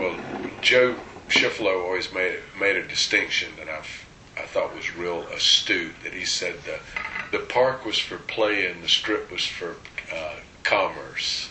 Well, Joe Schifflo always made a distinction that I thought was real astute. That he said the park was for play and the strip was for commerce.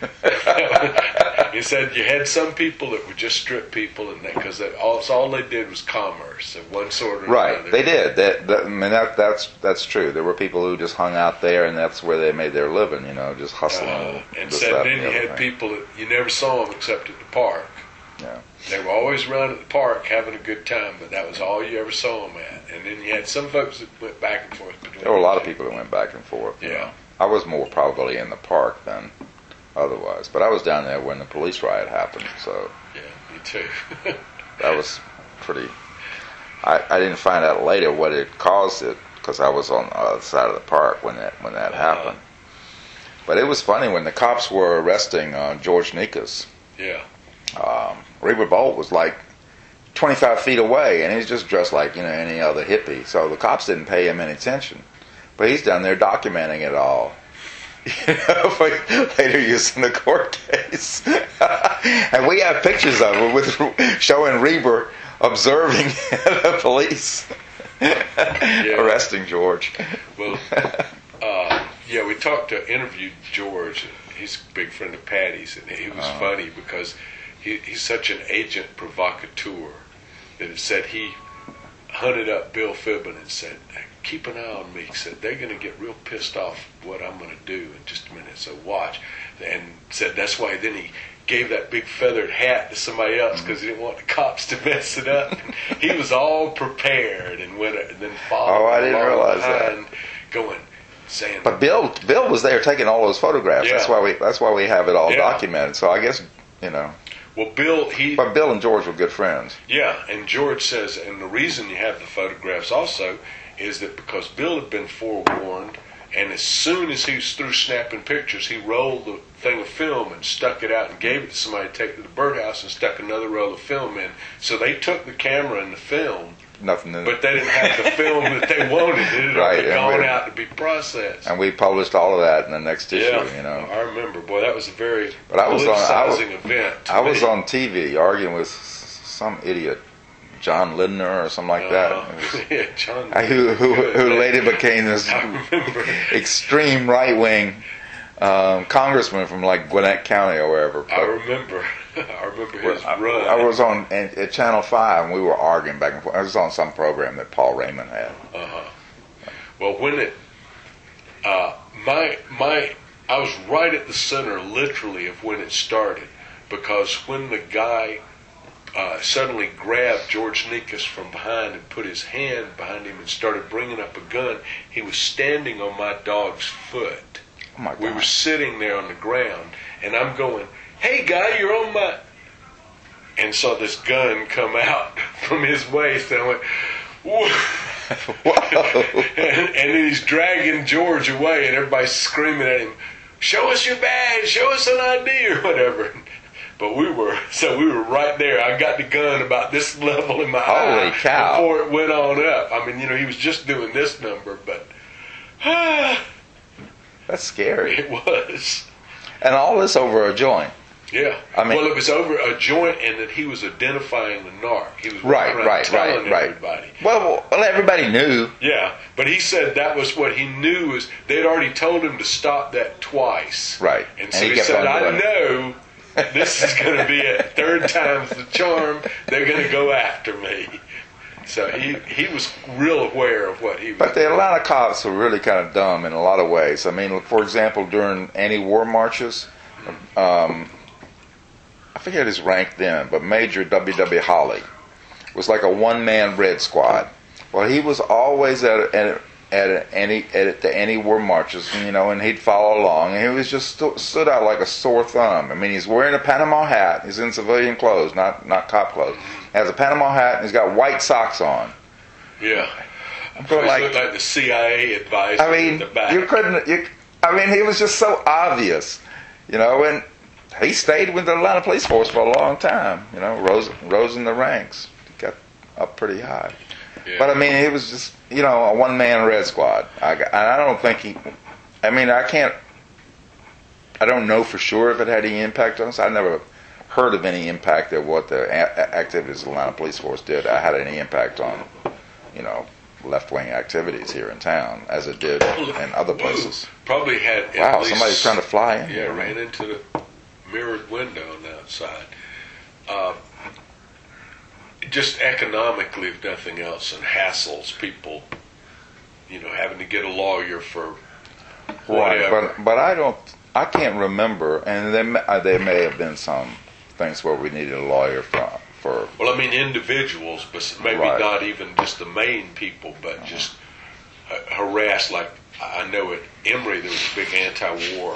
He said you had some people that would just strip people, and because all they did was commerce of one sort or right. another. They did. That's true. There were people who just hung out there, and that's where they made their living. Just hustling. And said then you had people that you never saw them except at the park. Yeah. They were always around at the park having a good time, but that was all you ever saw them at. And then you had some folks that went back and forth between. There were a lot of people that went back and forth. Yeah. I was more probably in the park than otherwise, but I was down there when the police riot happened, so. Yeah, me too. That was pretty. I didn't find out later what it caused it because I was on the other side of the park when that happened. But it was funny when the cops were arresting George Nikas. Yeah. Reber Bolt was like 25 feet away, and he's just dressed like any other hippie. So the cops didn't pay him any attention, but he's down there documenting it all. For later use in the court case. And we have pictures of it with showing Reber observing the police arresting George. Well, we interviewed George. He's a big friend of Patty's, and he was funny because he's such an agent provocateur that it said he hunted up Bill Fibbin and said, keep an eye on me. He said, they're going to get real pissed off what I'm going to do in just a minute, so watch. And said that's why then he gave that big feathered hat to somebody else because he didn't want the cops to mess it up. And he was all prepared and went and then followed. Oh, I didn't realize that. Going, saying. But Bill was there taking all those photographs. Yeah. That's why we have it all documented. So I guess Well, Bill, But Bill and George were good friends. Yeah, and George says, and the reason you have the photographs also is that because Bill had been forewarned, and as soon as he was through snapping pictures, he rolled the thing of film and stuck it out and gave it to somebody to take to the birdhouse and stuck another roll of film in. So they took the camera and the film, nothing in it. But they didn't have the film that they wanted. It had already gone out to be processed. And we published all of that in the next issue, I remember. Boy, that was a very politicizing event. I was on TV arguing with some idiot, John Lindner or something like that. John who later became this extreme right-wing congressman from like Gwinnett County or wherever. I remember his run. I was on at Channel 5 and we were arguing back and forth. I was on some program that Paul Raymond had. Well, when it, I was right at the center, literally, of when it started, because when the guy suddenly grabbed George Nikas from behind and put his hand behind him and started bringing up a gun, he was standing on my dog's foot. Oh my God. We were sitting there on the ground, and I'm going, "Hey, guy, you're on my..." And saw this gun come out from his waist, and I went, "Whoa." Whoa. and then he's dragging George away, and everybody's screaming at him, "Show us your badge, show us an ID," or whatever. But we were right there. I got the gun about this level in my eye cow. Before it went on up. I mean, he was just doing this number, but that's scary. It was. And all this over a joint. Yeah. I mean, it was over a joint, and that he was identifying the narc. He was telling everybody. Well, everybody knew. Yeah, but he said that was what he knew was they'd already told him to stop that twice. Right. And so he said, "I know this is going to be it. Third time's the charm. They're going to go after me." So he was real aware of what he was. But the Atlanta cops were really kind of dumb in a lot of ways. I mean, for example, during anti-war marches, I forget his rank then, but Major W.W. Holly was like a one-man Red Squad. Well, he was always at the anti-war marches, and he'd follow along, and he was just stood out like a sore thumb. I mean, he's wearing a Panama hat. He's in civilian clothes, not cop clothes. He has a Panama hat, and he's got white socks on. Yeah. But he looked like the CIA advisor. I mean, in the back. He was just so obvious, and he stayed with the Atlanta Police Force for a long time. Rose in the ranks, got up pretty high. Yeah. But I mean, he was just a one-man Red Squad. I don't think I don't know for sure if it had any impact on us. I never heard of any impact of what the activities of the Atlanta Police Force did had any impact on, left-wing activities here in town, as it did in other places. Probably had. Wow, somebody's trying to fly in. Yeah, ran into the mirrored window on the outside. Just economically, if nothing else, and hassles people, having to get a lawyer for whatever. Right, but I can't remember, and there may have been some things where we needed a lawyer for. Well, I mean individuals, but maybe not even just the main people, but just harassed. Like I know at Emory there was a big anti-war,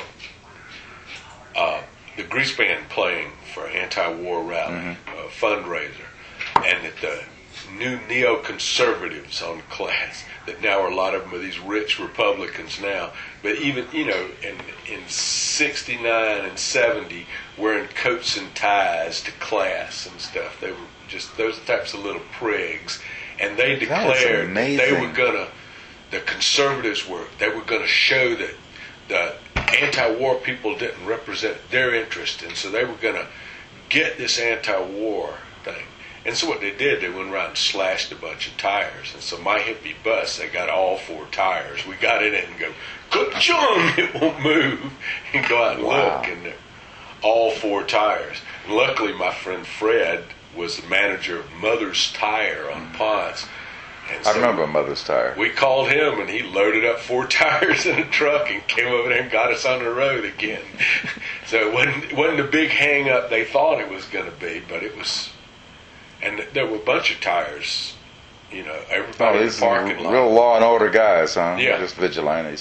the Grease Band playing for anti-war rally fundraiser, and that the new neoconservatives on class, that now are a lot of them are these rich Republicans now, but even in '69 and '70 wearing coats and ties to class and stuff. They were just those types of little prigs, and they declared that they were the conservatives were gonna show that the anti-war people didn't represent their interest, and so they were gonna get this anti-war thing. And so what they did, they went around and slashed a bunch of tires. And so my hippie bus, they got all 4 tires. We got in it and go, ka-chung, it won't move. And go out and look, and all 4 tires. And luckily, my friend Fred was the manager of Mother's Tire on Ponce. And so I remember Mother's Tire. We called him, and he loaded up 4 tires in a truck and came over there and got us on the road again. So it wasn't the big hang-up they thought it was going to be, but it was. And there were a bunch of tires, everybody in the parking lot. Real law and order guys, huh? Yeah. Just vigilantes.